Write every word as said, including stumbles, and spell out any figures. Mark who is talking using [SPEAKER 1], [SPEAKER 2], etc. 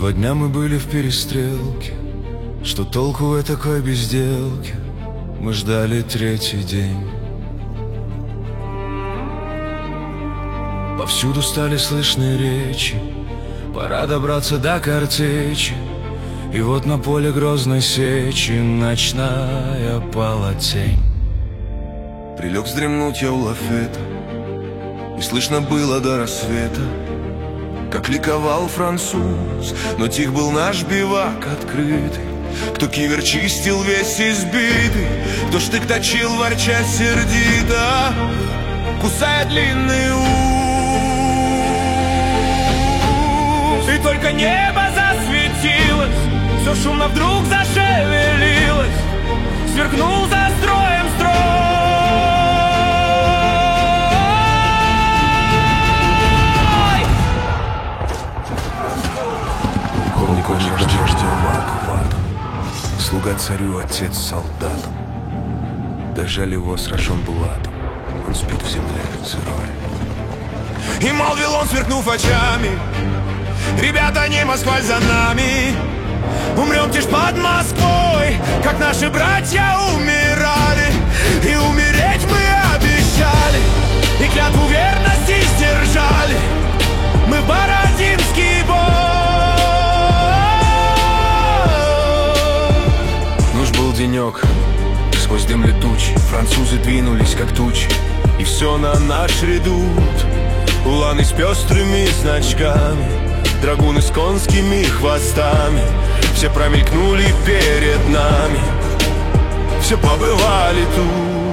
[SPEAKER 1] Два дня мы были в перестрелке. Что толку в такой безделке? Мы ждали третий день. Повсюду стали слышны речи, пора добраться до картечи. И вот на поле грозной сечи ночная пала тень.
[SPEAKER 2] Прилег вздремнуть я у лафета, и слышно было до рассвета, как ликовал француз, но тих был наш бивак открытый. Кто кивер чистил весь избитый, кто штык точил, ворча сердито, кусая длинный ус. И только небо засветилось, все шумно вдруг зашевелилось, сверкнул за строем строй.
[SPEAKER 1] Полковник ждал вахватом, слуга царю, отец солдатам. Дожаль его сражен булатом, он спит в земле сырой.
[SPEAKER 2] И молвил он, сверкнув очами: ребята, не Москва за нами, умрем тишь под Москвой, как наши братья умирали. И умереть мы обещали, и клятву верности сдержали. Мы в Бородинский бой.
[SPEAKER 1] Ночь был денек, сквозь дым летучий французы двинулись, как тучи,
[SPEAKER 2] и все на наш редут. Уланы с пестрыми значками, драгуны с конскими хвостами, все промелькнули перед нами, все побывали тут.